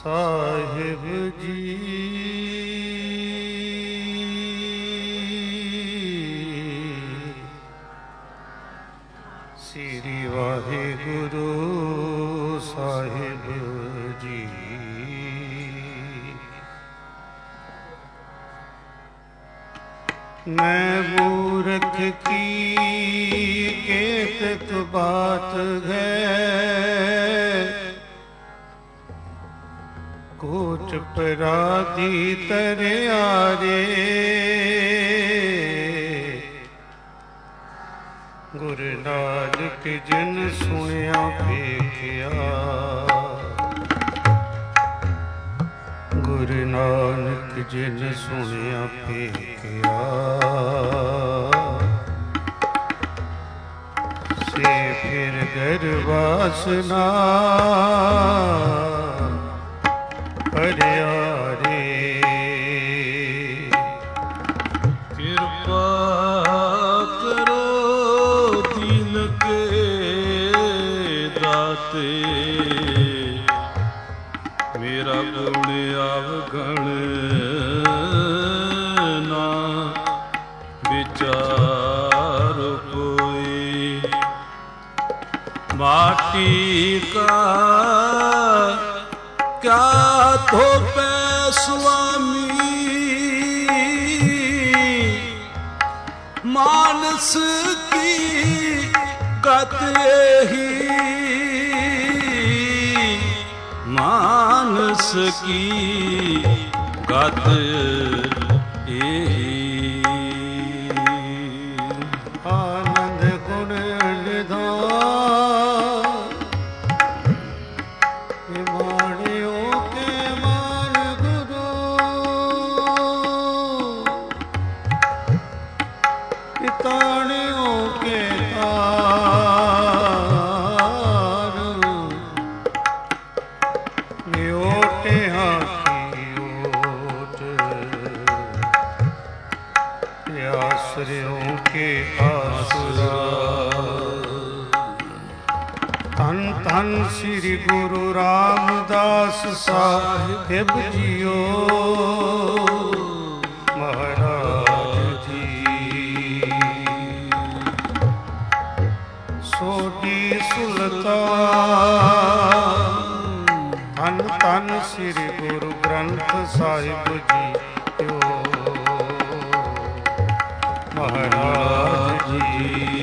ਸਾਹਿਬ ਜੀ ਸ੍ਰੀ ਵਾਹਿਗੁਰੂ ਸਾਹਿਬ ਜੀ। ਮੈਂ ਮੂਰਖ ਕੀ ਕੇਤਕ ਬਾਤ ਹੈ, ਕੋਟ ਪਰਾਧੀ ਤਰਿਆਰੇ। ਗੁਰੂ ਨਾਨਕ ਜਿਨ ਸੁਣਿਆ ਵੇਖਿਆ, ਗੁਰੂ ਨਾਨਕ ਜਿਨ ਸੁਣਿਆ ਵੇਖਿਆ, ਸੇ ਫਿਰ ਗਰਵਾਸਨਾ ਹਰਿਆਰੇ। ਕਿਰਪਾ ਕਰੋ ਦੀਨ ਕੇ ਦਾਤੇ, ਮੇਰਾ ਗੁਣ ਅਵਗਣ ਨਾ ਵਿਚਾਰ ਕੋਈ। ਮਾਟੀ ਕਾ ਕਿਆ ਧੋਪੈ ਸੁਆਮੀ, ਮਾਨਸ ਕੀ ਗਤ ਇਹੀ, ਮਾਨਸ ਕੀ ਗਤ ਇਹੀ। ਆਨੰਦ ਗੁਣ ਨਿਧਾਨ ਮਾਣਿਓ ਕੇ ਮਾਨ ਗੁਰੂ, ਪਿਤਾਣਿਓ ਕੇ ਤਾਰ, ਨਿਓਟੇ ਹਾਥੀ ਓਟ, ਆਸਰਿਓ ਕੇ ਆਸਰਾ। ਧੰਨ ਧੰਨ ਸ੍ਰੀ ਗੁਰੂ ਰਾਮਦਾਸ ਸਾਹਿਬ ਜੀਓ ਮਹਾਰਾਜ ਜੀ। ਸੋਢੀ ਸੁਲਤਾਨ ਧੰਨ ਧੰਨ ਸ੍ਰੀ ਗੁਰੂ ਗ੍ਰੰਥ ਸਾਹਿਬ ਜੀਓ ਮਹਾਰਾਜ ਜੀ।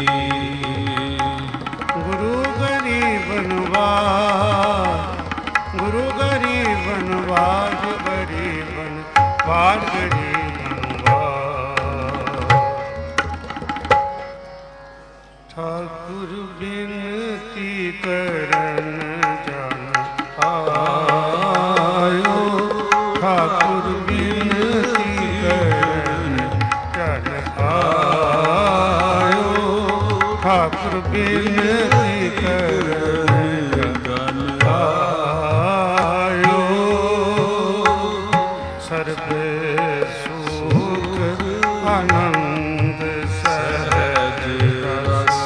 ਗੁਰੂ ਗਰੀਬ ਨਵਾਜ, ਗੁਰੂ ਗਰੀਬ ਨਵਾਜ, ਗਰੀਬਨ ਵਾਜ, ਗਰੀਬਨ ਵਾਜ। ਠਾਕੁਰ ਬਿਨਤੀ ਕਰਨ ਜਨ ਆਇਓ, ਠਾਕੁਰ ਬਿਨਤੀ ਕਰਨ ਜਨ ਆਇਓ, ਠਾਕੁਰ ਬਿਨਤੀ ਕਰਨ ਜਨ ਆਇਓ। ਸਰਬ ਸੁਖ ਆਨੰਦ ਸਹਿਜ ਰਸ,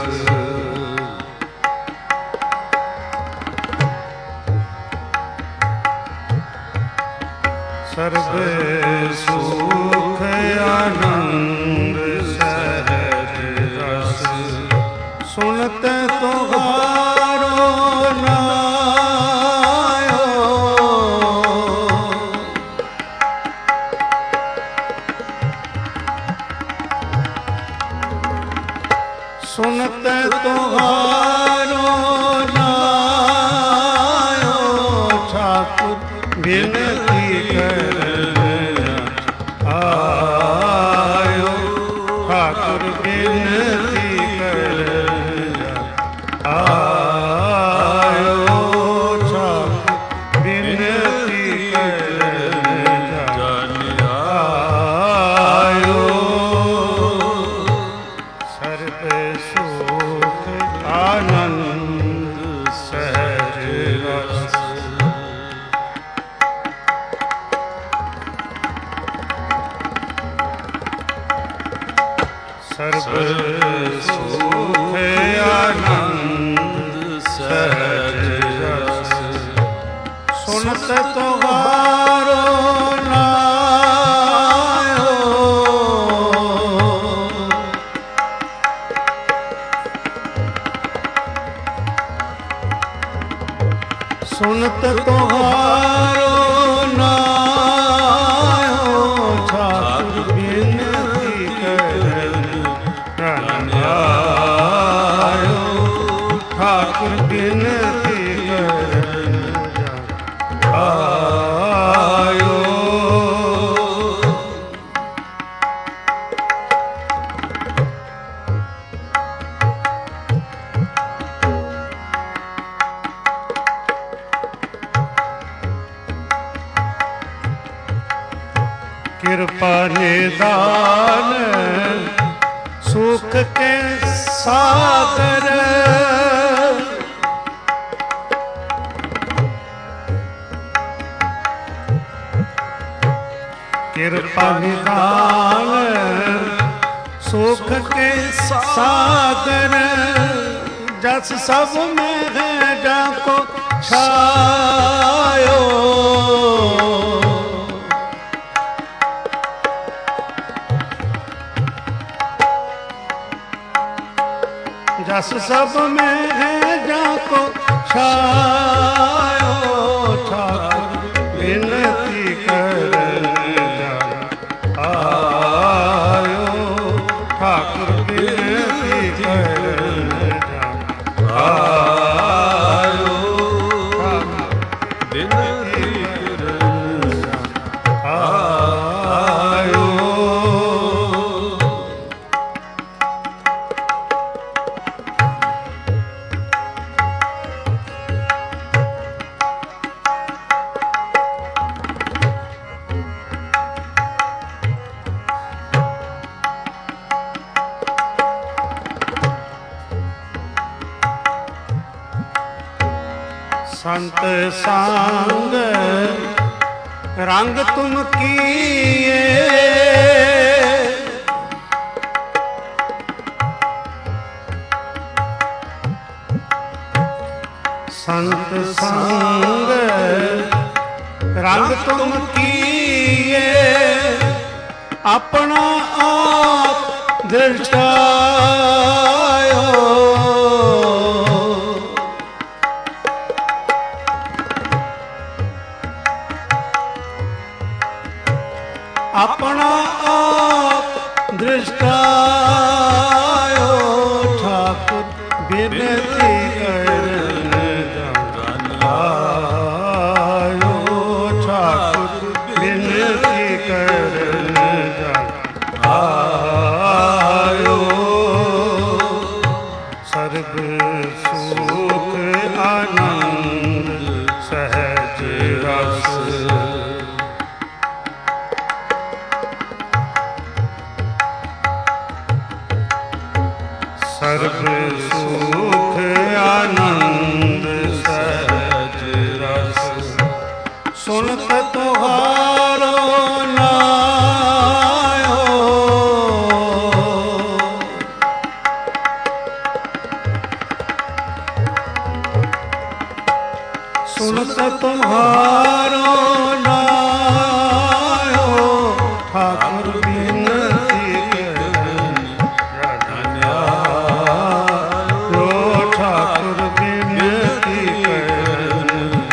ਸਰਬ ਸੁਖ ਆਨੰਦ ਸਹਿਜ ਰਸ। ਸੁਨਤ ਤੁਹਾਰੋ ਨਾਇਓ, ਸੁਨਤ ਤੁਹਾਰੋ ਨਾਇਓ। ਠਾਕੁਰ ਬਿਨਤੀ ਕਰਨ ਆਇਓ, ਠਾਕੁਰ ਬਿਨਤੀ ਕਰਨ ਆਇਓ, ਠਾਕੁਰ ਬਿਨਤੀ ਕਰਨ ਆਇਓ। ਸਰਬ ਸੁਖ ਆਨੰਦ ਸਹਿਜ ਰਸ। ਸਰਬ ਸੁਖ ਆਨੰਦ ਸਹਿਜ ਰਸ। ਸੁਨਤ ਸੁਨਤ ਤੁਹਾਰੋ ਨਾਇਓ, ਸੁਨਤ ਤੁਹਾਰੋ ਨਾਇਓ, ਠਾਕੁਰ ਬਿਨਤੀ ਕਰਨ ਧਨ ਆਇਓ, ਠਾਕੁਰ ਬਿਨਤੀ ਕਰਨ ਆਇਓ। ਕਿਰਪਾ ਨਿਦਾਨ ਸੁਖ ਕੇ ਸਾਗਰ, ਕਿਰਪਾ ਨਿਦਾਨ ਸੁਖ ਕੇ ਸਾਗਰ, ਜਸ ਸਭ ਮੈਂ ਹੈ ਜਾ ਕੋ ਛਾਇਓ, ਜਸ ਸਭ ਮੈਂ ਹੈ ਜਾ ਕੋ ਛਾਇਓ, ਠਾਕੁਰ ਬਿਨਤੀ ਕਰਨ ਆਇਓ, ਠਾਕੁਰ ਬਿਨਤੀ ਕਰਨ ਆਇਓ, ਠਾਕੁਰ ਬਿਨਤੀ ਕਰਨ ਆਇਓ। ਸੰਤ ਸੰਗ ਰੰਗ ਤੁਮ ਕੀਏ, ਸੰਤ ਸੰਗ ਰੰਗ ਤੁਮ ਕੀਏ, ਆਪਣਾ ਆਪ ਦ੍ਰਿਸ਼ਟਾਇਓ, ਆਪਣਾ ਆਪ ਦ੍ਰਿਸ਼ਟਾਇਓ, ਠਾਕੁਰ ਬਿਨਤੀ ਕਰਨ ਆਇਓ, ਠਾਕੁਰ ਬਿਨਤੀ ਕਰਨ ਆਇਓ। ਸਰਬ ਸੁਖ ਆਨੰਦ ਸਹਿਜ ਰਸ, ਸਰਬ ਸੁਖ ਆਨੰਦ ਸਹਿਜ ਰਸ, ਸੁਨਤ ਤੁਹਾਰੋ ਨਾਇਓ, ਸੁਨਤ ਤੁਹਾਰੋ ਨਾਇਓ, ਠਾਕੁਰ ਬਿਨਤੀ ਕਰਨ ਆਇਓ, ਠਾਕੁਰ ਬਿਨਤੀ ਕਰਨ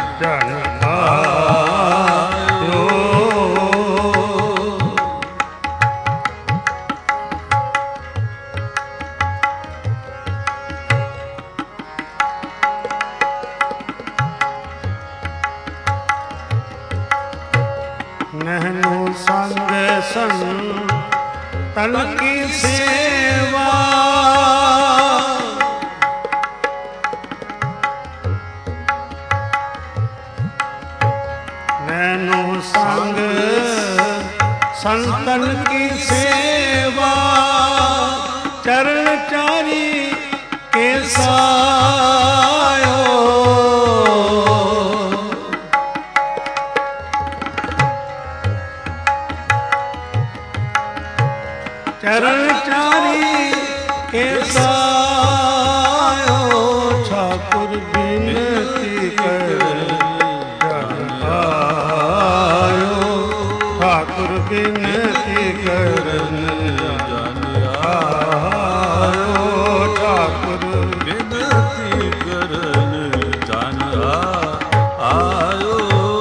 ਆਇਓ। ਨਹਿਨੋ ਸੰਗ ਸੰਤਨ ਕੀ ਸੇਵਾ, ਨੈਨੋ ਸੰਗ ਸੰਤਨ ਕੀ ਸੇਵਾ, ਚਰਨ ਚਾਰੀ ਕੇ ਸਾਇਓ, ਚਰਨ ਚਾਰੀ ਕੇ ਸਾਇਓ, ਠਾਕੁਰ ਬਿਨਤੀ ਕਰਨ ठाकुर बिनती करन जानिया ठाकुर बिनती करन जानिया आयो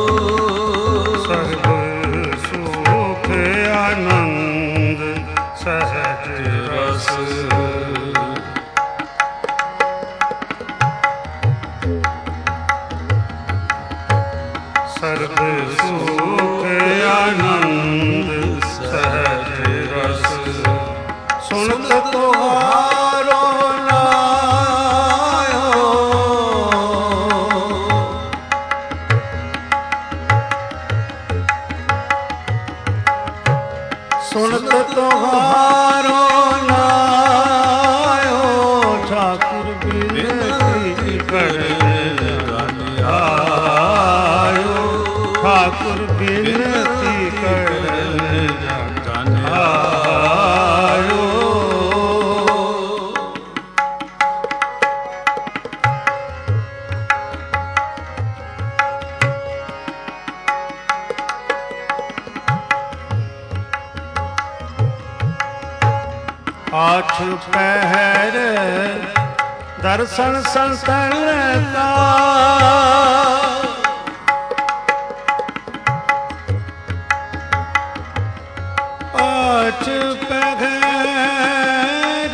सर्व सुख आनंद सहज रस सर्व सुख आनंद सहज रस सुनत तुम्हारो नायो सुनत तुम्हारो नायो ठाकुर बिनती करन आयो ठाकुर बिनती करन आयो आठ पहर दर्शन संतन का आठ पहर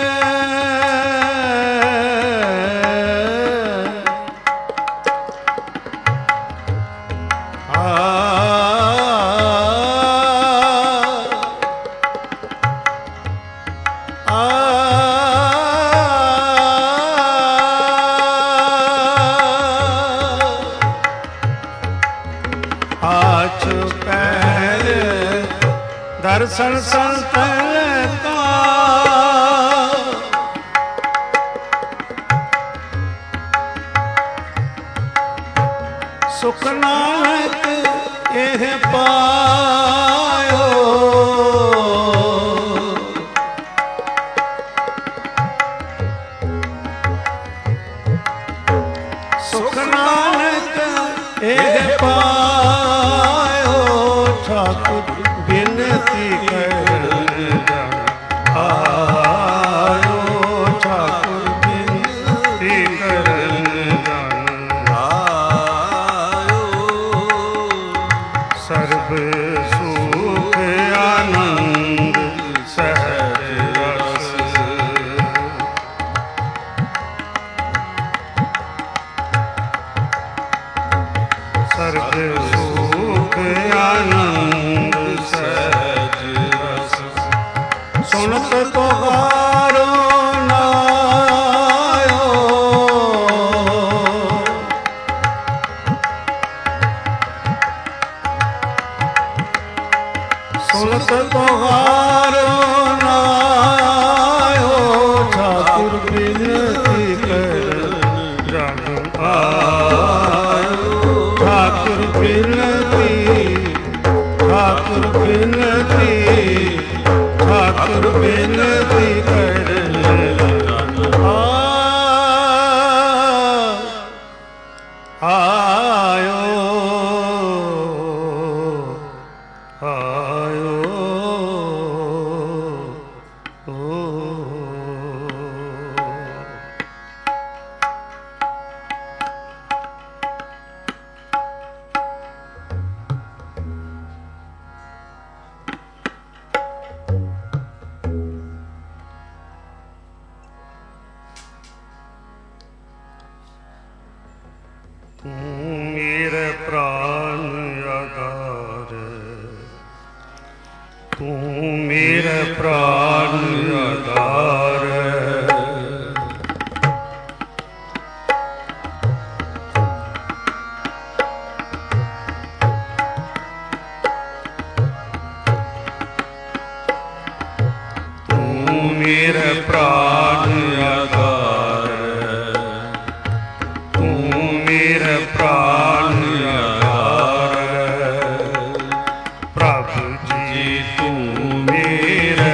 आठ पहर दर्शन संतन का सुख नानक एह पायो सुख नानक एह पायो ठाकुर बिनती करन आयो ठाकुर बिनती करन आयो सर्व सुख आनंद सहज रस सर्व सुख आनंद सहज रस सुनत तुम्हारो नायो सुनत तुम्हारो नायो ठाकुर बिनती करन आयो ठाकुर बिनती ठाकुर बिनती ठाकुर बिनती करन आयो आयो तू मेरे प्राण आधार तू मेरे प्राण आधार तू मेरे प्राण आधार तू मेरे प्राण आधार प्रभु जी तू मेरे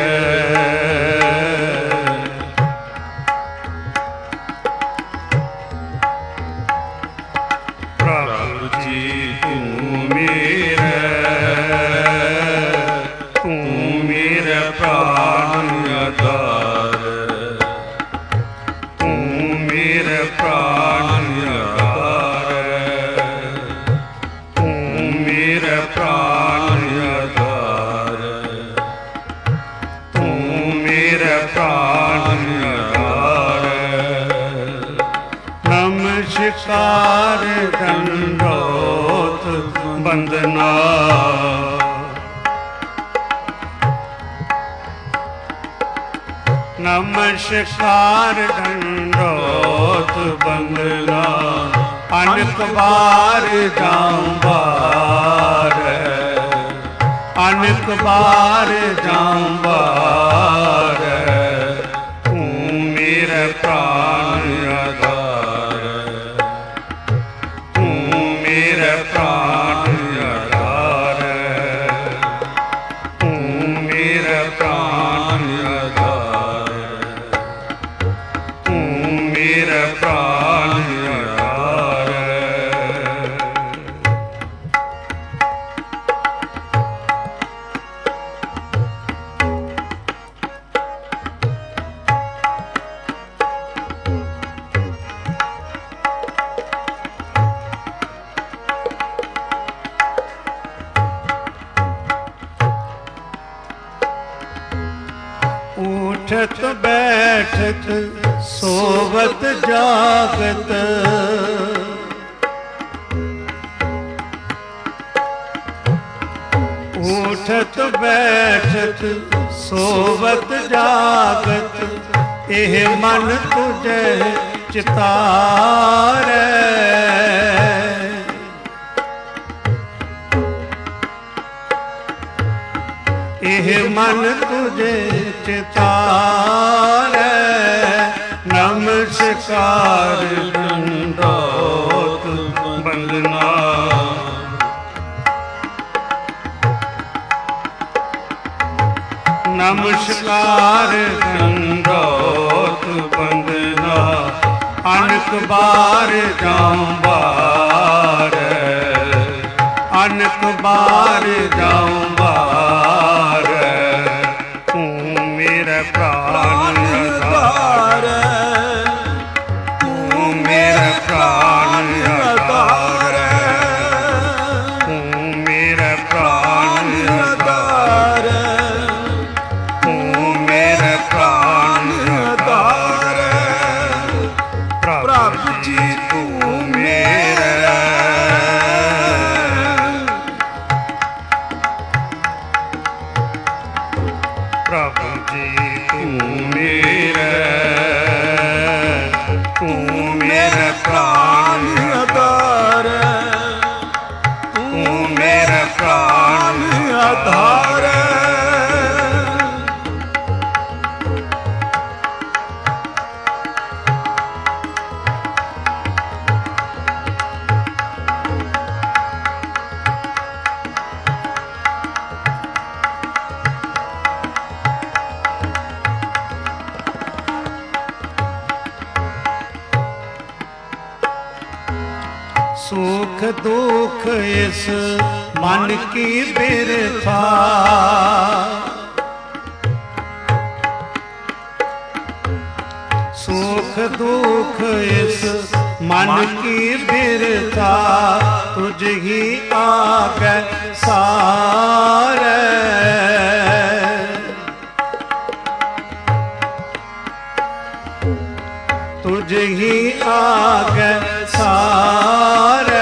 प्रभु जी तू मेरे ਪ੍ਰਾਨ ਆਧਾਰ, ਤੂੰ ਮੇਰੇ ਪ੍ਰਾਨ ਆਧਾਰ। ਨਮਸਕਾਰ ਦੰਡੋਤ ਬੰਦਨਾ, ਨਮਸਕਾਰ ਦੰਡੋਤ ਬੰਦਨਾ। ਅਨਕ ਬਾਰ ਜਾਉ ਬਾਰ, ਅਨਕ ਬਾਰ ਜਾਉ ਬਾਰ। ਤੂੰ ਮੇਰੇ ਪ੍ਰਾਨ ਆਧਾਰ, ਤੂੰ ਮੇਰੇ ਪ੍ਰਾਨ ਆਧਾਰ, ਤੂੰ ਮੇਰੇ ਪ੍ਰਾਨ ਆਧਾਰ, ਤੂੰ ਮੇਰੇ ਪ੍ਰਾਨ ਆਧਾਰ। ਉਠਤ ਬੈਠਤ ਸੋਵਤ ਜਾਗਤ, ਉਠਤ ਬੈਠਤ ਸੋਵਤ ਜਾਗਤ। ਇਹ ਮਨ ਤੁਝੇ ਚਿਤਾਰੈ, ਇਹ ਮਨ ਤੁਝੇ ਚਿਤਾਰੈ। ਨਮਸਕਾਰ ਦੰਡੋਤ ਬੰਦਨਾ, ਨਮਸਕਾਰ ਦੰਡੋਤ ਬੰਦਨਾ। ਅਨਕ ਬਾਰ ਜਾਉ ਬਾਰ, ਅਨਕ ਬਾਰ ਜਾਉ ਬਾਰ। ਤੂੰ ਮੇਰੇ ਪ੍ਰਾਨ ਆਧਾਰ, ਤੂੰ ਮੇਰੇ ਪ੍ਰਾਨ ਆਧਾਰ, ਤੂੰ ਮੇਰੇ ਪ੍ਰਾਨ ਆਧਾਰ, ਤੂੰ ਮੇਰੇ ਪ੍ਰਾਨ ਆਧਾਰ। ਪ੍ਰਭ ਜੀ ਤੂੰ ਮੇਰੇ, ਪ੍ਰਭ ਜੀ ਤੂੰ ਮੇਰੇ, ਤੂੰ ਮੇਰੇ ਪ੍ਰਾਨ ਆਧਾਰ, ਤੂੰ ਮੇਰੇ ਪ੍ਰਾਨ ਆਧਾਰ। सुख दुख इस मन की बिरथा, सुख दुख इस मन की बिरथा। तुझ ही आगे सारे, तुझ ही आगे सारे।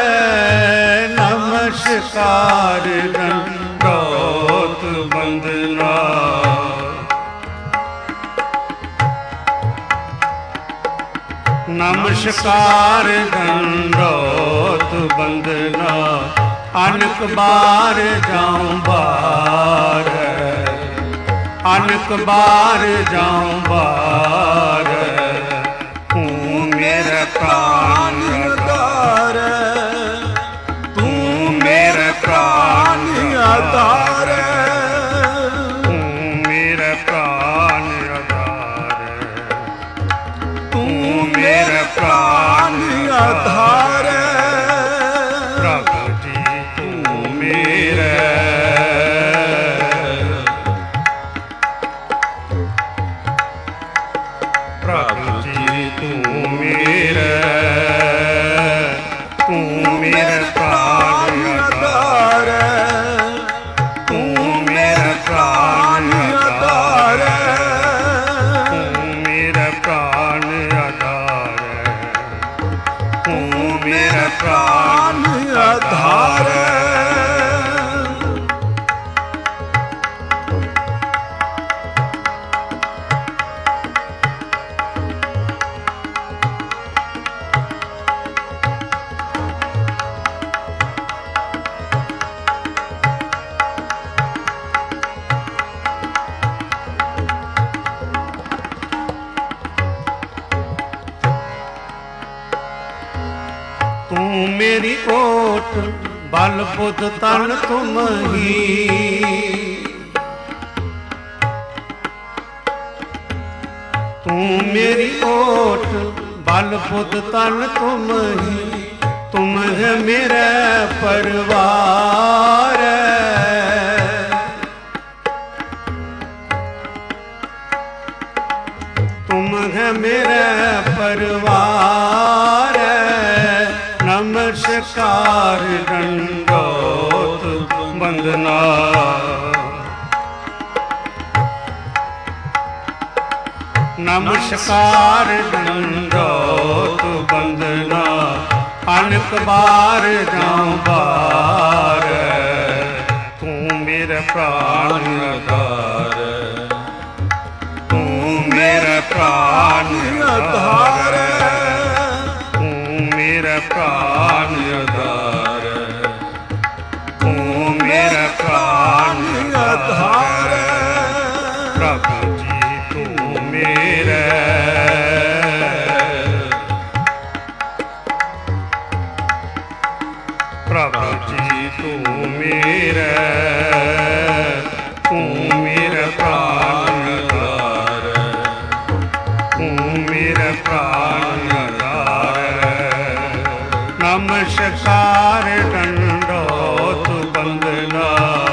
नमस्कार दंडोत बंदना, नमस्कार दंडोत बंदना। अनक बार जाऊं बार, अनक बार जाऊं बार। तू मेरा प्राण आधार, तू मेरा प्राण आधार, तू मेरा प्राण आधार, तू मेरा प्राण आधार। प्रभु जी तू मेरा, प्रभु जी तू मेरा, तू मेरा प्राण आधार। ओट बल बुध तन तुम ही। तू मेरी ओट बल बुध तन तुम ही। तुम है मेरा परिवार, तुम है मेरा परिवार। नमस्कार दंडोत वंदना। नमस्कार दंडोत वंदना। अनक बार जाऊं बार, तू मेरा प्राण आधार, तू मेरा प्राण आधार, तू मेरा प्राण आधार, तू मेरा प्राण आधार। प्रभु जी तू मेरा, प्रभु जी तू मेरा, तू मेरा प्राण आधार, तू मेरा प्राण आधार। नमस्कार दंडोत वंदना।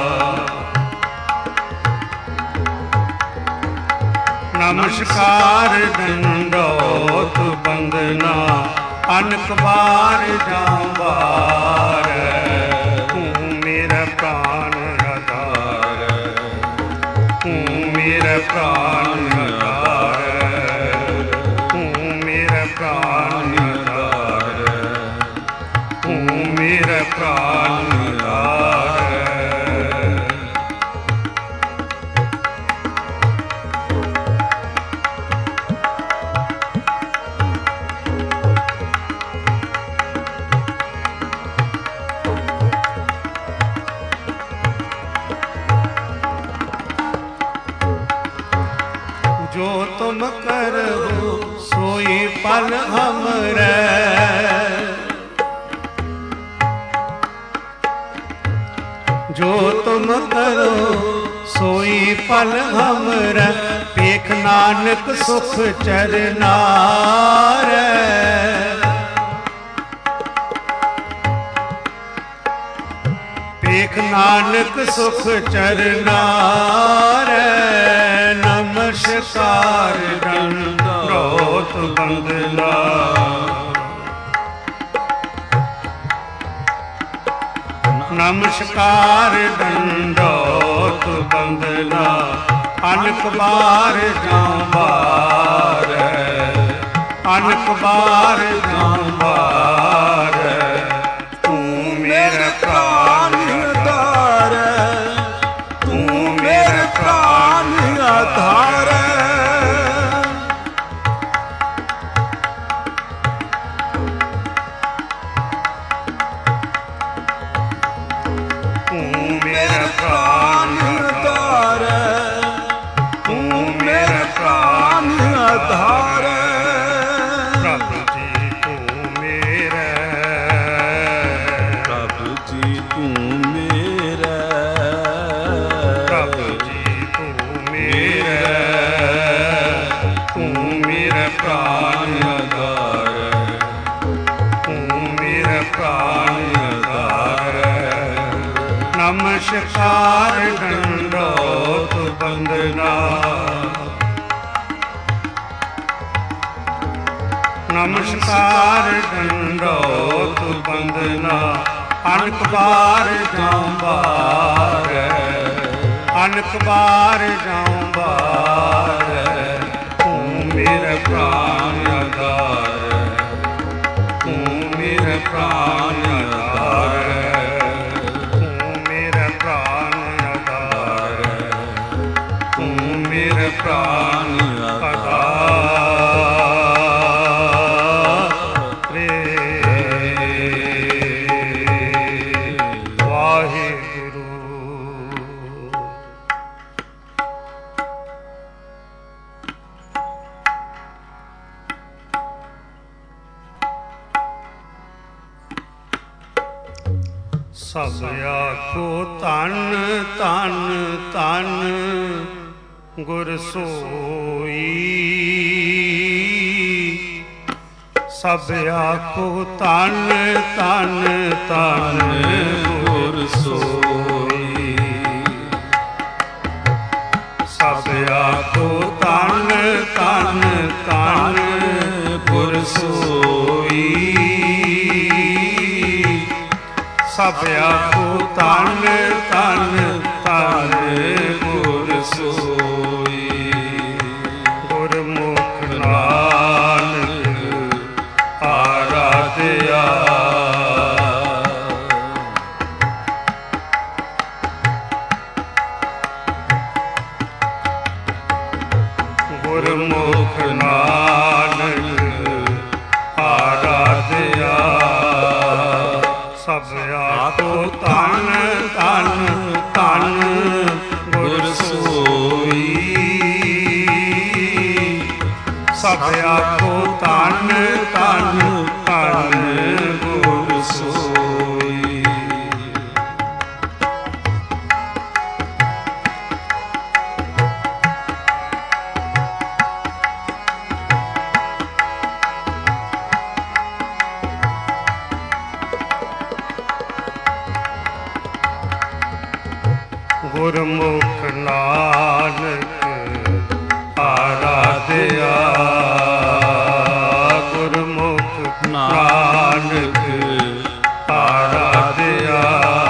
नमस्कार दंडोत वंदना। अनक बार जाऊं बार, तू मेरा प्राण आधार, तू मेरा प्राण आधार, तू मेरा प्राण आधार, तू मेरा प्राण आधार। जो तुम करो सोई पल हमरे, जो तुम करो सोई पल हमरे। पेख नानक सुख चरनार, पेख नानक सुख चरनार। नमस्कार दंडोत वंदना। नमस्कार दंडोत वंदना। अनक बार जाऊं बार, अनक बार जाऊं बार, तू मेरा प्राण आधार, तू मेरा प्राण आधार। तू मेरा प्राण आधार, तू मेरा प्राण आधार। प्रभु जी तू मेरा, प्रभु जी तू मेरा, प्रभु जी तू मेरा, तू मेरा प्राण आधार, तू मेरा प्राण आधार। नमस्कार दंडोत वंदना। नमस्कार दंडोत वंदना। अनक बार जाऊं बार, अनक बार जाऊं बार, तू मेरा प्राण आधार, तू मेरा प्राण आधार, तू मेरा प्राण आधार, तू मेरा प्राण आधार। ਸਭ ਆਖੋ ਧੰਨ ਧੰਨ ਧੰਨ ਗੁਰ ਸੋਈ। ਸਭ ਆਖੋ ਧੰਨ ਧੰਨ ਧੰਨ ਗੁਰ ਸੋਈ। ਸਭ ਆਖੋ ਧੰਨ ਧੰਨ ਧੰਨ ਗੁਰ ਸੋਈ। ਸਭ ਆਖੋ ਧੰਨ ਧੰਨ ਧੰਨ ਗੁਰ ਸੋਈ। ਗੁਰਮੁਖ ਨਾਨਕ ਆਰਾਧਿਆ। ਗੁਰਮੁਖ ਨਾਨਕ ਆਰਾਧਿਆ। ਸਭ ਆਖੋ ਧੰਨ ਧੰਨ ਧੰਨ ਗੁਰ ਸੋਈ। ਸਭ ਆਖੋ ਧੰਨ ਧੰਨ ਧੰਨ ਗੁਰ ਸੋਈ। ਗੁਰਮੁਖ ਨਾਨਕ ਆਰਾਧਿਆ। ਗੁਰਮੁਖ ਨਾਨਕ ਆਰਾਧਿਆ।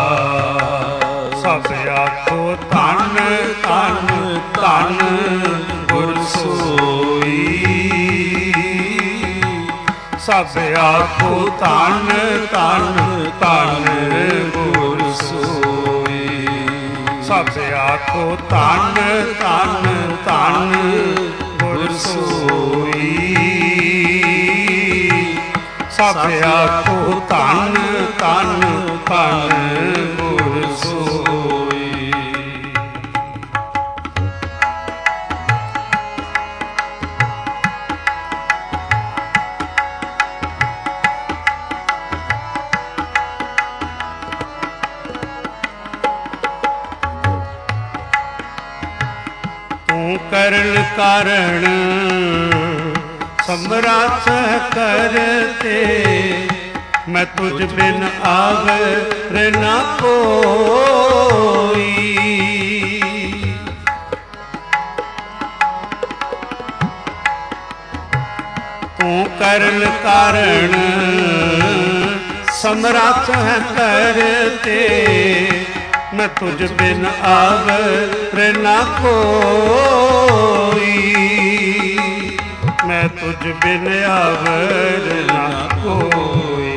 ਸਭ ਆਖੋ ਧੰਨ ਧੰਨ ਧੰਨ ਗੁਰ ਸੋਈ। ਸਭ ਆਖੋ ਧੰਨ ਧੰਨ ਧੰਨ ਗੁਰ ਸੋਈ। ਸਭ ਆਖੋ ਧੰਨ ਧੰਨ ਧੰਨ ਗੁਰ ਸੋਈ। ਸਭ ਆਖੋ ਧੰਨ ਧੰਨ ਧੰਨ ਗੁਰ ਸੋਈ। ਕਰਨ ਕਾਰਣ ਸਮਰੱਥ ਕਰਤੇ। ਮੈਂ ਤੁਝ ਬਿਨ ਆਵਰ ਨਾ ਕੋਈ। ਤੂੰ ਕਰਨ ਕਾਰਣ ਸਮਰੱਥ ਕਰਤੇ। ਮੈਂ ਤੁਝ ਬਿਨ ਆਵਰ ਨਾ ਕੋਈ। ਮੈਂ ਤੁਝ ਬਿਨ ਆਵਰ ਨਾ ਕੋਈ।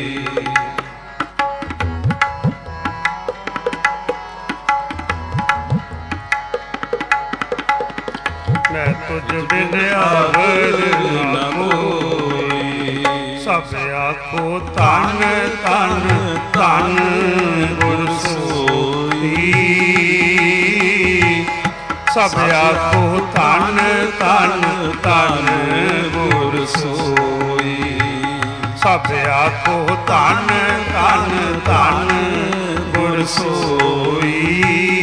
ਮੈਂ ਤੁਝ ਬਿਨ ਆਵਰ ਨਾ ਕੋਈ। ਸਭ ਆਖੋ ਧੰਨ ਧੰਨ ਧੰਨ ਗੁਰ ਸੋਈ। ਸਭ ਆਖੋ ਧੰਨ ਧੰਨ ਧੰਨ ਗੁਰ ਸੋਈ। ਸਭ ਆਖੋ ਧੰਨ ਧੰਨ ਧੰਨ ਗੁਰ ਸੋਈ।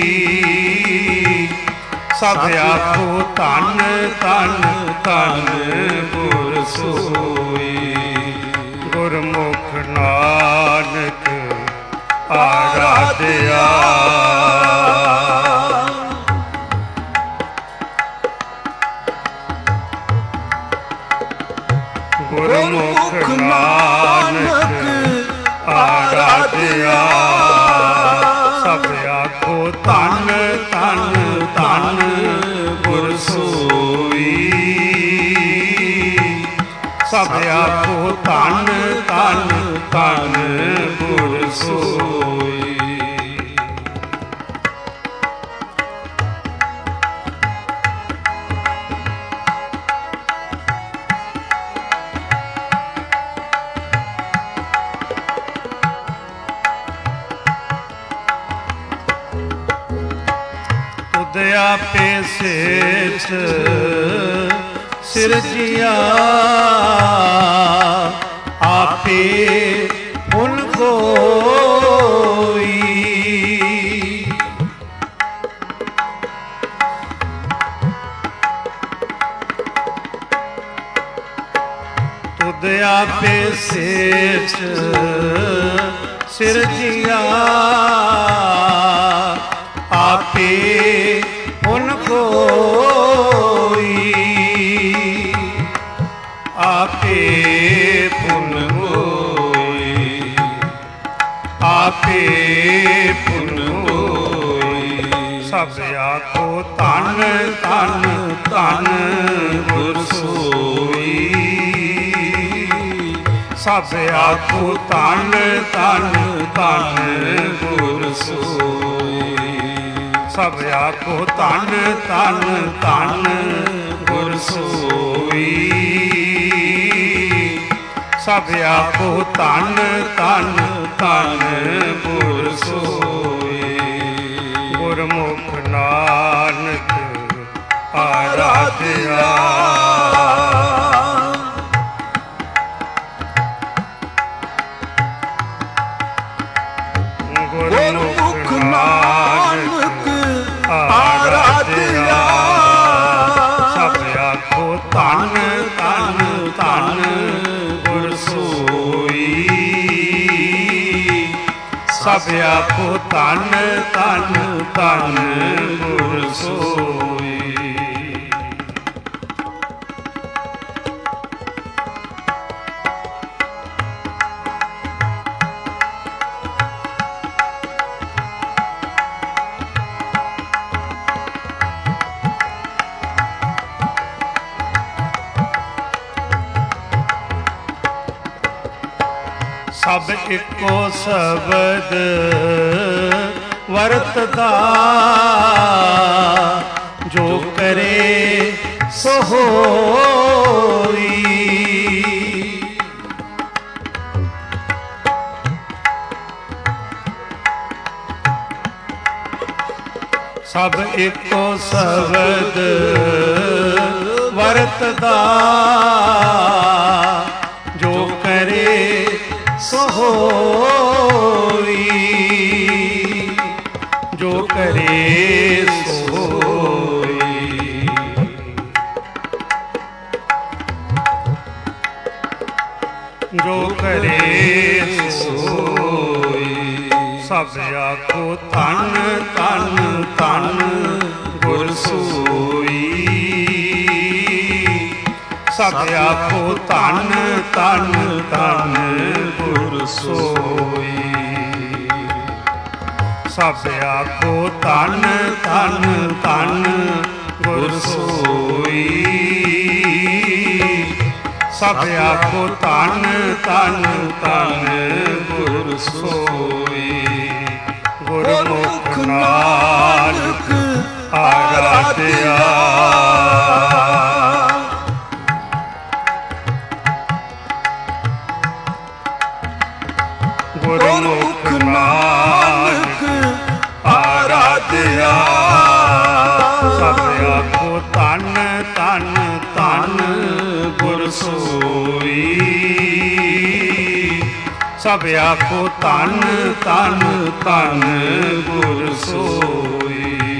ਸਭ ਆਖੋ ਧੰਨ ਧੰਨ ਧੰਨ ਗੁਰ ਸੋਈ। ਗੁਰਮੁਖ ਨਾਨਕ ਆਰਾਧਿਆ। ਗੁਰਮੁਖ ਨਾਨਕ ਆਰਾਧਿਆ। ਸਭ ਆਖੋ ਧੰਨ ਧੰਨ ਧੰਨ ਗੁਰ ਸੋਈ। ਸਭ ਆਖੋ ਧੰਨ ਧੰਨ ਧੰਨ ਗੁਰ ਸੋਈ। ਆਪੇ ਸੇਠ ਸਿਰਜਿਆ। ਆਪੇ ਫੁੱਲ ਕੋਈ। आपे सेठ सिरजिया आपे उनको आपे पुन होई आपे पुन होई सब आखो धन धन धन गुर सोई सब आखो धन धन धन गुर सोई सब आखो धन धन धन गुर सोई सब आखो धन धन धन गुर सोई गुरमुख नानक आराध्या गुरमुख नानक आराध्या सब आखो धन धन धन गुर सोई सब आखो धन धन धन गुर सोई सब एको शब्द वरतदा जो करे सो होई सब एको शब्द वरतदा जो करे सो होई जो करे सो होई जो करे सो होई सब आखो धन धन धन गुर सोई सब आखो धन धन धन गुर सोई सब आखो धन धन धन गुर सोई सब आखो धन धन धन गुर सोई गुरमुख नानक आराध्या गुरमुख नानक आराध्या सब आखो धन धन धन गुर सोई सब आखो धन धन धन गुर सोई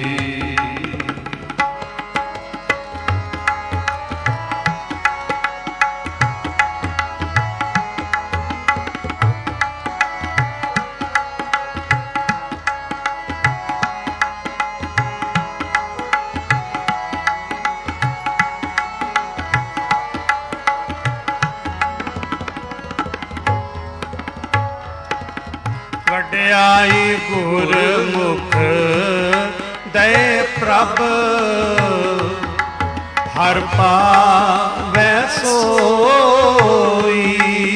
वड्याई गुरमुख दे प्रभ हर पावै सोई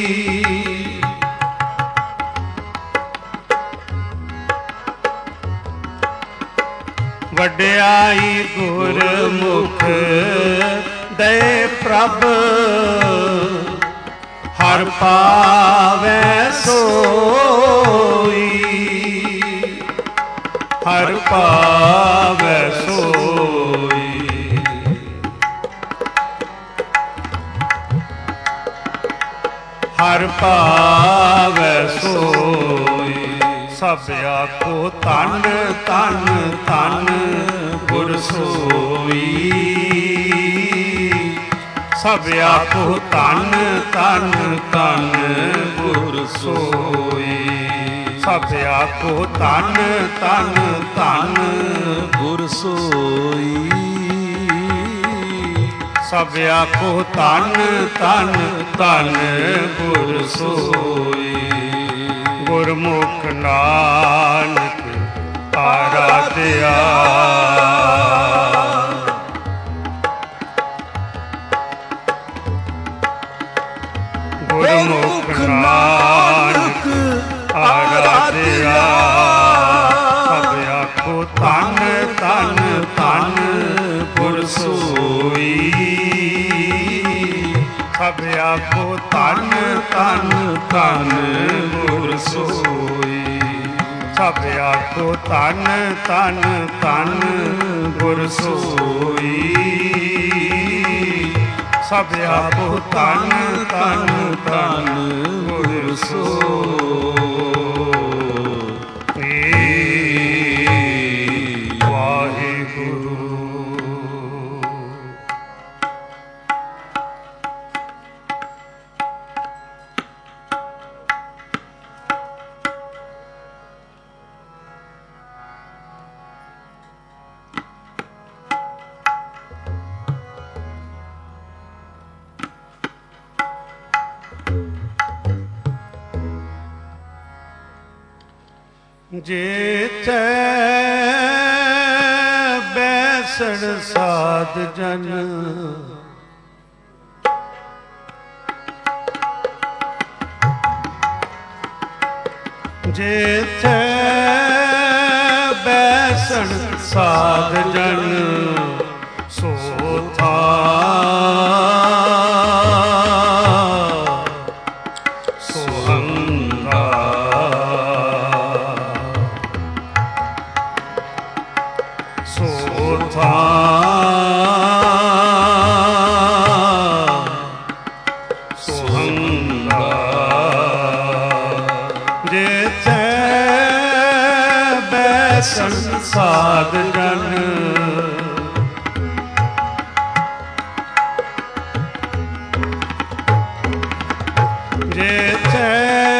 वड्याई गुरमुख दे प्रभ हर पावै सोई हर पावै सोई हर पावै सोई सब आखो धन धन धन गुर सोई ਸਭ ਆਖੋ ਧਨ ਧਨ ਧਨ ਗੁਰ ਸੋਈ। ਸਭ ਆਖੋ ਧਨ ਧਨ ਧਨ ਗੁਰ ਸੋਈ। ਸਭ ਆਖੋ ਧਨ ਧਨ ਧਨ ਗੁਰ ਸੋਈ। ਗੁਰਮੁਖ ਨਾਨਕ ਆਰਾਧਿਆ। ਗੁਰਮੁਖ ਨਾਨਕ ਆਰਾਧਿਆ। ਸਭ ਆਖੋ ਧਨ ਧਨ ਧਨ ਗੁਰ ਸੋਈ। ਸਭ ਆਖੋ ਧਨ ਧਨ ਧਨ ਗੁਰ ਸੋਈ। ਸਭ ਆਖੋ ਧਨ ਧਨ ਧਨ ਗੁਰ ਸੋਈ। ਸਭ ਆਖੋ ਧਨ ਧਨ ਧਨ ਗੁਰ ਸੋਈ। ਵਾਹਿਗੁਰੂ। ਜੇਥੈ ਬੈਸਣ ਸਾਧ ਜਨ। ਜੇਥੈ ਬੈਸਣ ਸਾਧ ਜਨ ਸੋ ਥਾ। ਸਾਧ ਜਨ ਜੇਥੈ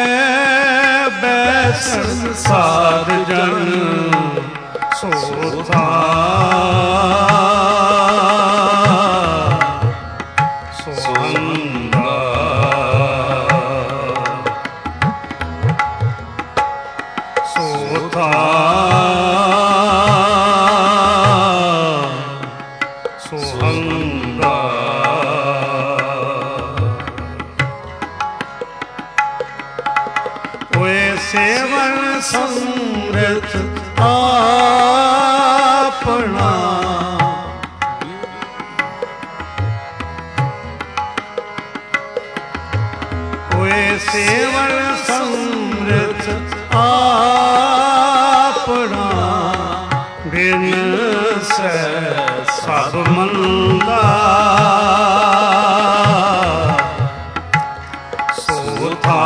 ਬੈਸਣ ਸਾਧ ਜਨ ਸੋ ਥਾ। ਸੇਵਨ ਸਮਰਥ ਆਪਣਾ। ਹੋਏ ਸੇਵਨ ਸਮਰਥ ਆਪਣਾ। ਬਿਨ ਸੈ ਸਭ ਮੰਦਾ ਸੋ ਥਾ।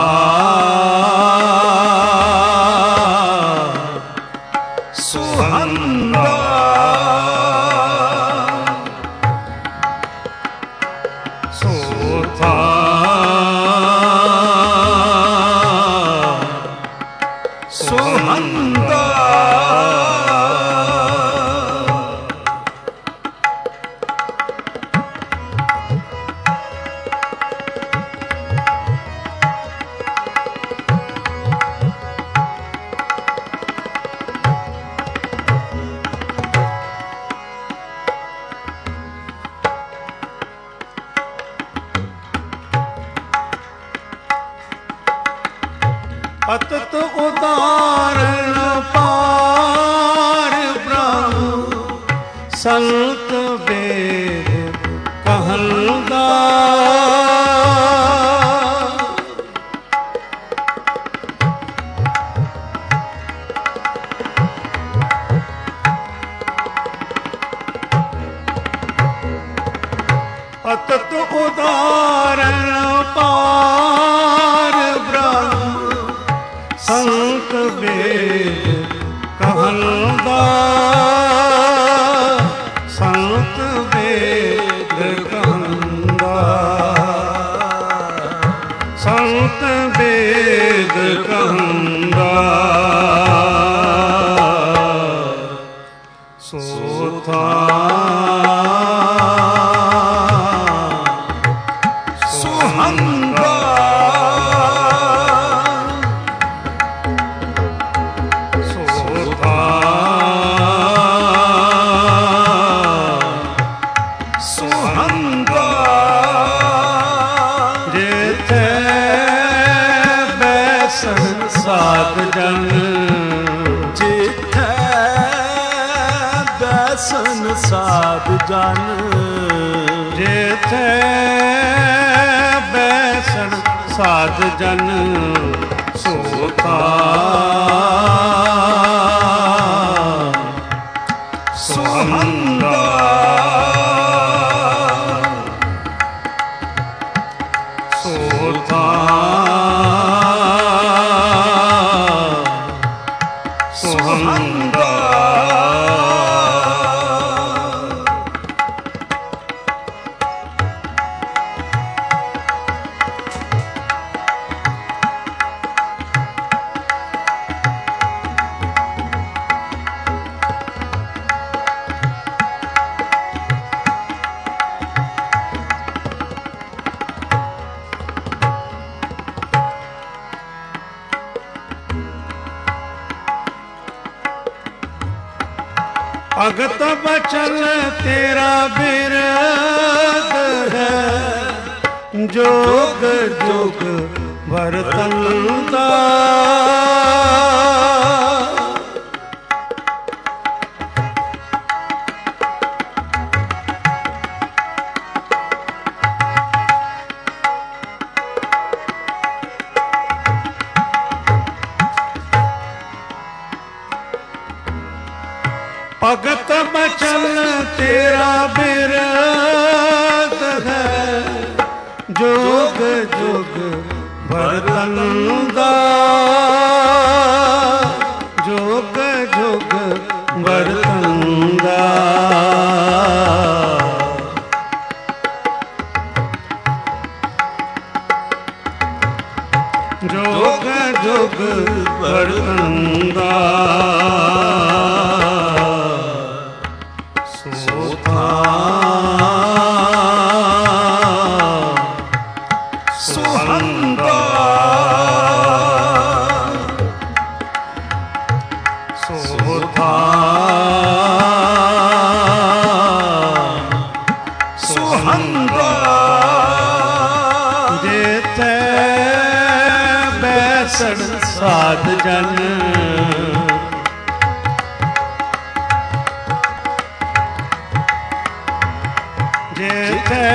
ਅਤਤ ਉਦਾਰਣ ਪਾਰ ਬ੍ਰਹਮ ਸੰਤ ਵੇਦ ਕਹਲਦਾ। ਅਤਤ ਉਦਾਰਣ ਪਾਰ ਬ੍ਰਹਮ ਸੰਤ ਵੇਦ ਕਹਲਦਾ। ਸੰਤ ਵੇਦ ਕਹਲਦਾ। ਸੋਥਾ ਸੁਹੰਗਾ ਸੋਥਾ ਸੁਹੰਗਾ ਜਿਥੇ ਬੈਸਣ ਸਾਧ ਜਨ ਜਿੱਥੈ ਬੈਸਨ ਸਾਧ ਜਨ ਜਿਥੇ ਬੈਸਣ ਸਾਧ ਜਨ ਸੋਥਾ ਸੁਹੰਗਾ ਸੋਥਾ ਸੁਹੰਗਾ ਭਗਤ ਬਚਨ ਤੇਰਾ ਬਿਰਦ ਹੈ ਜੋਗ ਜੋਗ ਵਰਤਨ ਦਾ ਭਗਤ ਬਚਨ ਤੇਰਾ ਬਿਰਦ ਹੈ ਜੋਗ ਜੋਗ ਵਰਤਨ ਦਾ ਜੋਗ ਜੋਗ ਵਰਤਨ ਦਾ ਜੋਗ ਜੋਗ ਵਰਤਨ ਦਾ ਸੁਹੰਗਾ ਸੋਥਾ ਸੁਹੰਗਾ ਜਿਥੇ ਬੈਸਣ ਸਾਧ ਜਨ ਜਿਥੇ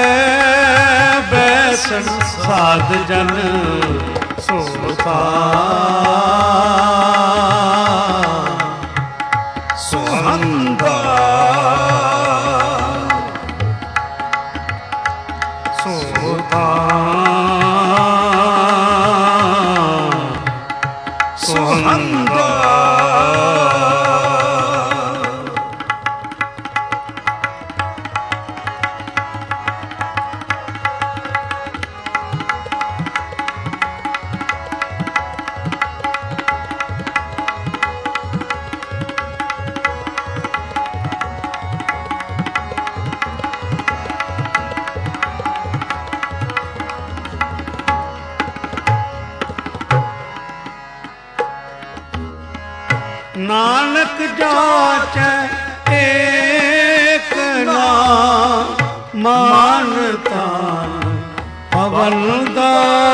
ਬੈਸਣ ਸਾਧ ਜਨ ਸੋਥਾ ਸੁਹੰਗਾ ਸੋਥਾ ਸੁਹੰਗਾ ਨਾਨਕ ਜਾਚੈ ਏਕ ਨਾਮ ਮਾਨ ਤਾਨ ਪਵਨ ਦਾ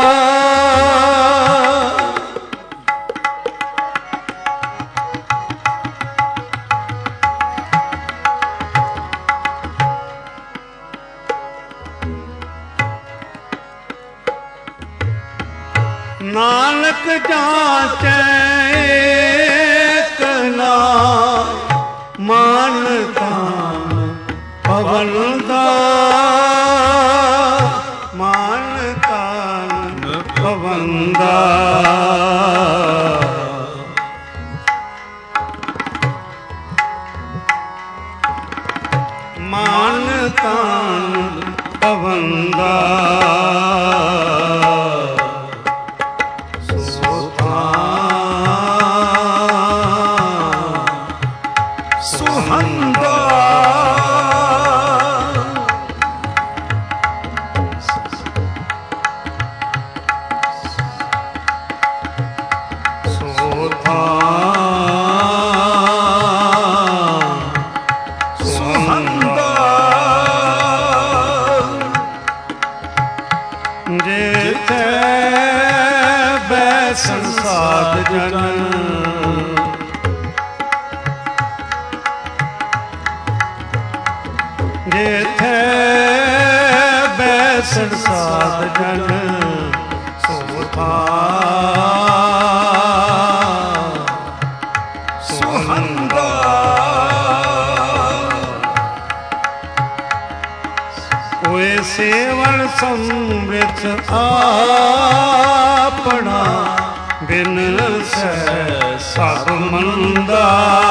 ਨਾਨਕ ਜਾਚੈ ਏਕ ਨਾਮ ਮਾਨ ਤਾਨ ਪਵਨ ਦਾ ਮਾਨ ਤਾਨ ਪਵਨ ਦਾ ਮਾਨ ਤਾਨ ਪਵਨ ਦਾ ਸੁਹੰਦਾ ਸੰਸਾਰ ਜਨ ਜਿਥੇ ਬੈਸਣ ਸਾਧ ਜਨ ਸੋਥਾ ਸੁਹੰਦਾ ਕੋਏ ਸੇਵਨ ਸਮ੍ਰਿਤ ਆਪਣਾ ਬਿਨ ਸੈ ਸਭ ਮੰਦਾ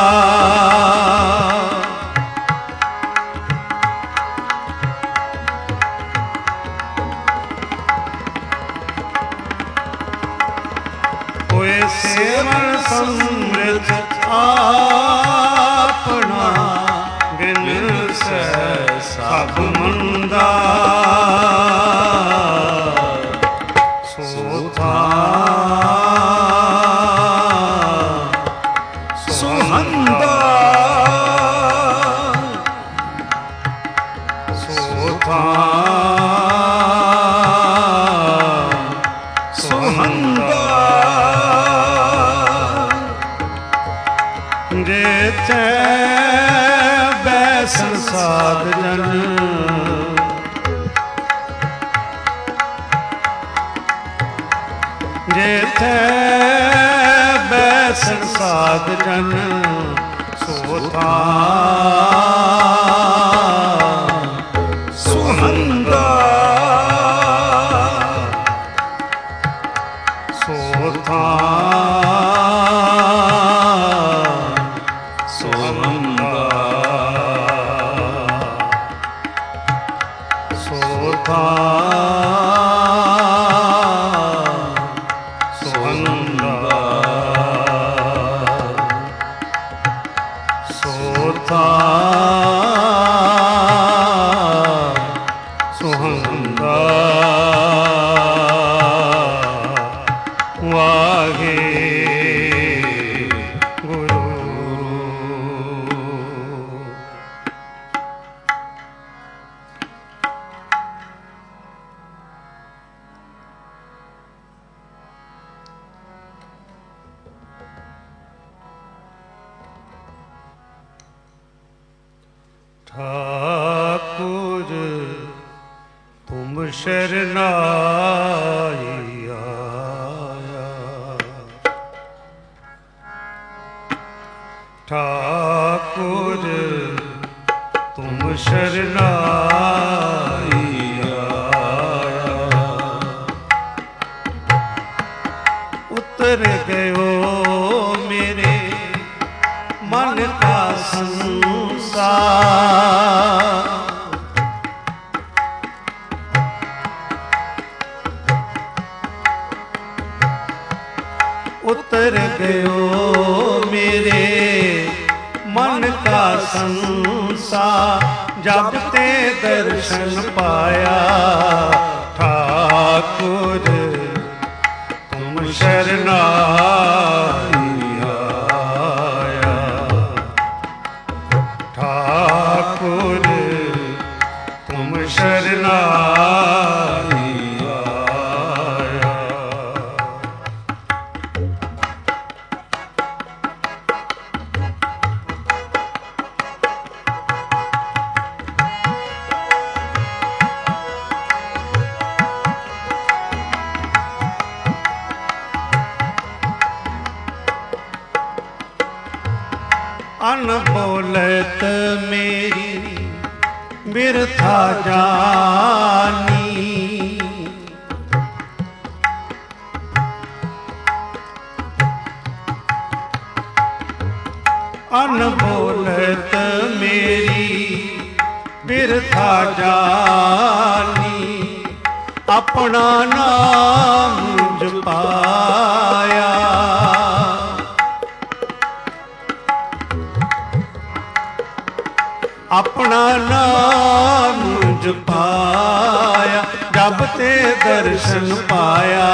ਕੋਏ ਸੇਵਨ ਸਮ੍ਰਿਤ ਆਪਣਾ ਬਿਨ ਸੈ ਸਭ ਮੰਦਾ ਸੋਥਾ ਸੁਹੰਦਾ ਸੋਥਾ ਸੁਹੰਦਾ ਜਿਥੇ ਬੈਸਣ ਸਾਧ ਜਨ ਜਿਥੇ ਬੈਸਣ ਸਾਧ ਜਨ ਸੋਥਾ ਸੁਹੰਦਾ ਸੋਥਾ ਸੁਹੰਦਾ ਸੋਥਾ ਸੋਥਾ ਸੁਹੰਦਾ ਵਾਹਿਗੁਰੂ। ठाकुर तुम शरनाई आया, ठाकुर तुम शरनाई आया, उतर गयो मेरे मन का संसार, उतर गयो मेरे मन का संसार, जब ते दर्शन पाया ठाकुर तुम शरनाई आया, ठाकुर तुम शरनाई आया। अनबोलत मेरी बिरथा जानी, अनबोलत मेरी बिरथा जानी, अपना नाम जपाया, अपना नाम जपाया, जब ते दर्शन पाया।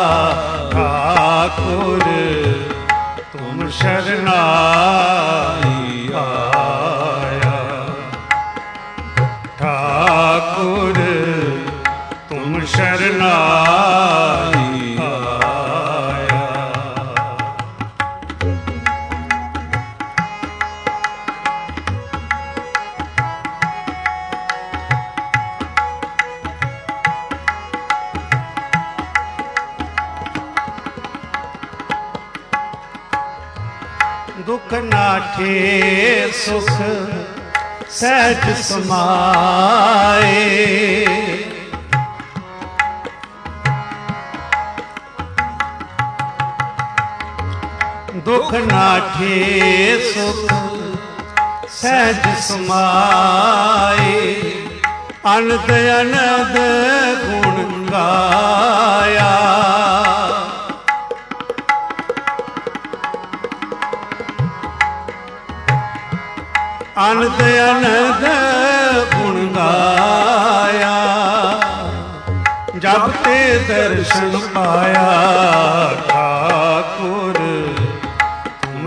ठाकुर तुम शरणाई आया, ठाकुर तुम शरणाई आया। दुख नाठे सुख सहज समाए, दुख नाठे सुख सहज समाए। अनद अनद गुण गाया, अनद अनद गुण गाया। जब ते दर्शन पाया, ठाकुर तुम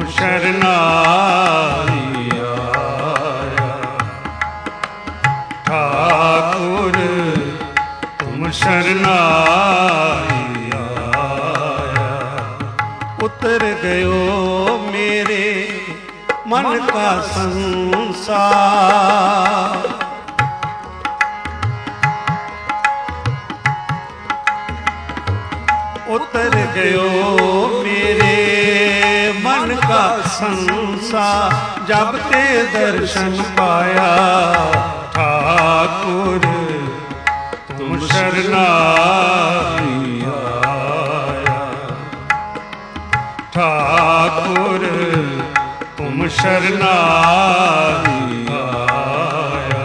शरणाई आया, ठाकुर तुम शरणाई आया। उतर गयो मेरे मन का संसार, उतर गयो मेरे मन का संसार। जब ते दर्शन पाया, ठाकुर तुम शरणाई आया, ठाकुर तुम शरणाई आया।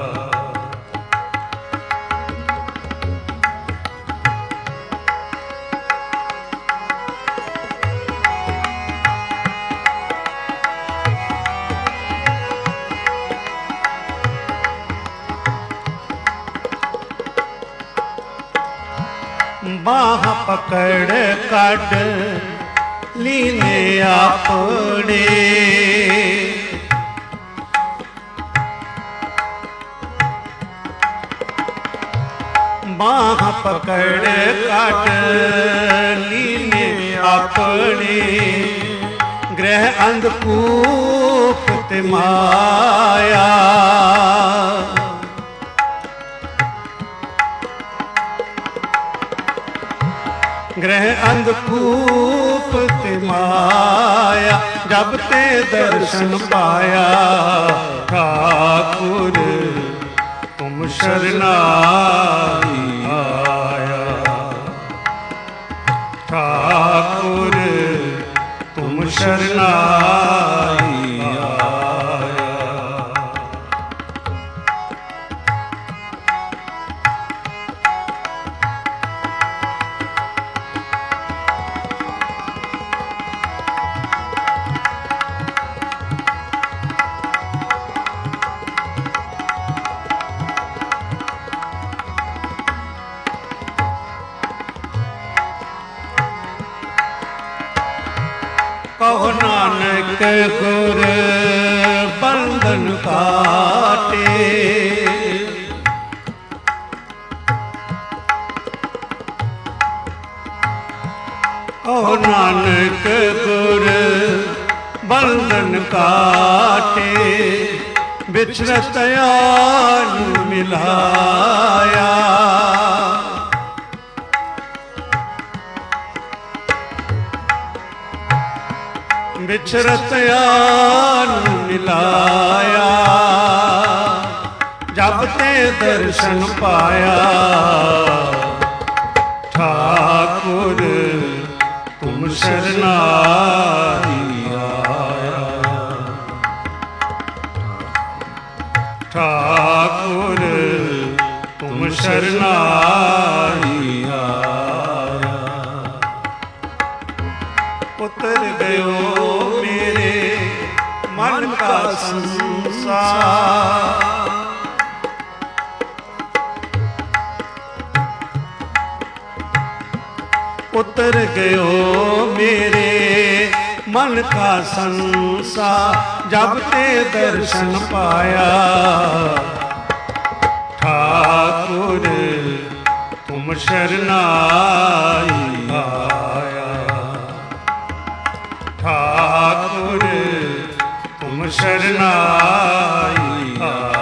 बाह पकड़ काट लीने आपने, बाह पकड़ काट लीने अपने। ग्रह अंधकूप ते माया, ग्रह अंधकूप ते माया। जब ते दर्शन पाया, ठाकुर तुम शरणाई आया, ठाकुर तुम शरणाई आया। कहो नानक गुर बंधन काटे, कहो नानक गुर बंधन काटे। बिछरत यानु मिलाया, बिछरत यानु मिलाया। जब ते दर्शन पाया, ठाकुर तुम शरणाई आया, ठाकुर तुम शरणाई आया। उतर गयो मेरे मन का ਸੰਸਾਰ। उतर गयो मेरे मन का संसार, जब ते दर्शन पाया ठाकुर तुम शरनाई आया। ठाकुर तुम शरनाई आया।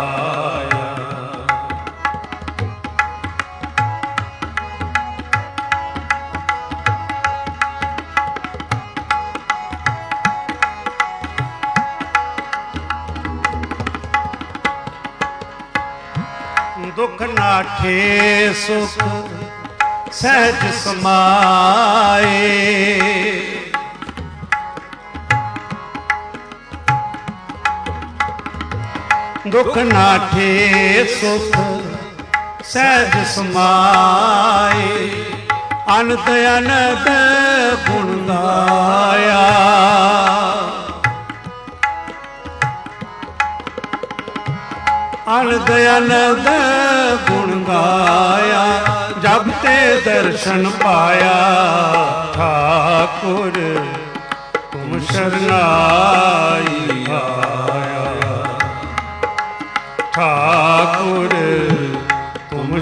दुख नाठे सुख सहज समाए, दुख नाठे सुख सहज समाए। अनंत अनंत गुण गाया, अनंत अनंत गुण गाया। जब ते दर्शन पाया ठाकुर तुम शरनाई आया। ठाकुर तुम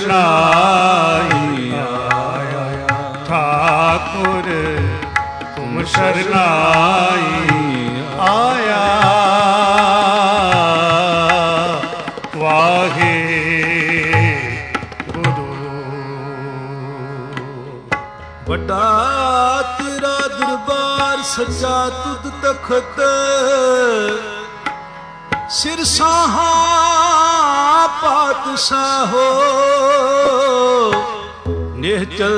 शरनाई आया। ठाकुर तुम शरनाई आया। वाहे गुरु। ਵੱਡਾ ਤੇਰਾ ਦਰਬਾਰ ਸੱਚਾ ਤੁਧ ਤਖਤ, ਸਿਰ ਸਾਹਾ ਪਾਤਸ਼ਾਹੋ ਨਿਹਚਲ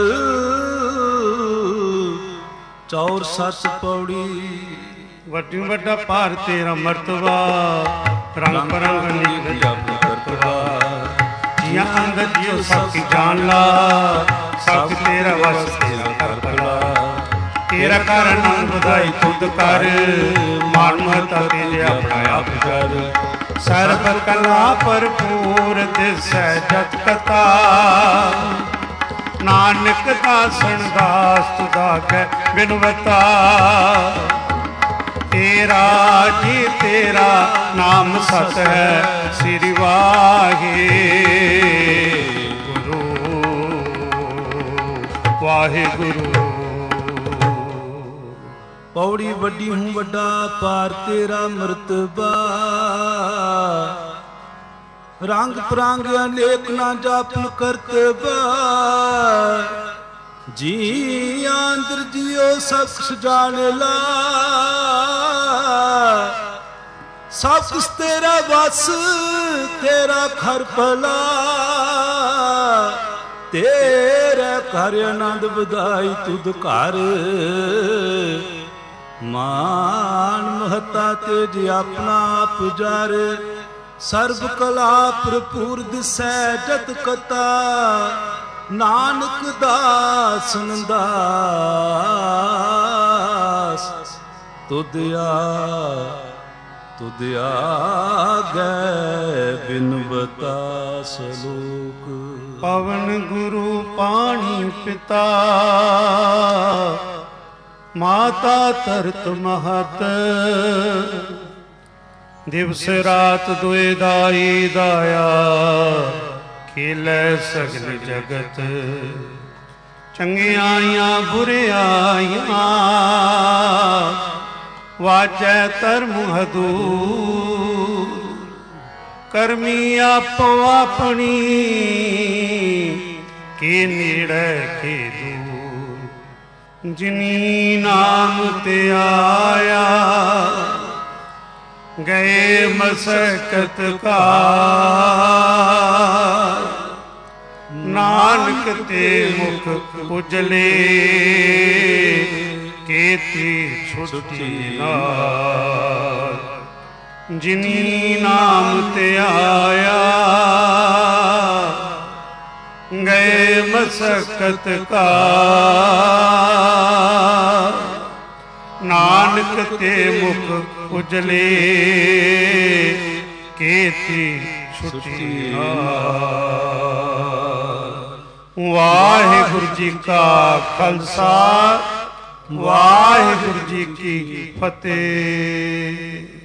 ਚੌਰ ਸੱਚ ਪੌੜੀ। ਵੱਡੀ ਵੱਡਾ ਭਾਰ ਤੇਰਾ ਮਰਤਬਾ, रंग परंग करतवा। जिया अंगद जियो सबकी जान ला, सब तेरा वश तेरा करतवा। तेरा कारण अंग बधाई खुद कर, मान महता तेरे अपना आप कर। सर्व कला भरपूर दिसै जत कथा, नानक दासन दास तुदा कै बिनवता। तेरा जी तेरा नाम सत है श्री वाहे गुरु। वाहे गुरु। पौड़ी वड्डी हूँ वड्डा पार तेरा मर्तबा, रंग परांग अनेक ना जापन करतबा। जी आंदर जियो सक्ष जान ला, सब कुछ तेरा बस तेरा घर भला। तेरे घर आनंद बधाई तुद घर, मान महता तेज अपना आप जार। सर्व कला भरपूर दिसै जत कथा, नानक दासन दास तुदया तुदया गै बिनवता सलोक। पवन गुरु पानी पिता, माता तरत महत। दिवस रात दुए दाई दाया, खेलै सगल जगत। चंगियाइयां बुरियाइयां, वाजै धर्म हदूर। करमी आपो अपनी, के नेड़े के दूर। जिनी नाम ते आया, गए मसकत का। नानक ते मुख उजले, केती छुट्टी नार। जिनी नाम ते आया, गए मसकत का। नानक ते मुख ਉਜਲੇ ਕੀਤੀ ਛੁੱਟੀ ਵਾਹਿਗੁਰੂ ਜੀ ਕਾ ਖਾਲਸਾ ਵਾਹਿਗੁਰੂ ਜੀ ਕੀ ਫਤਿਹ।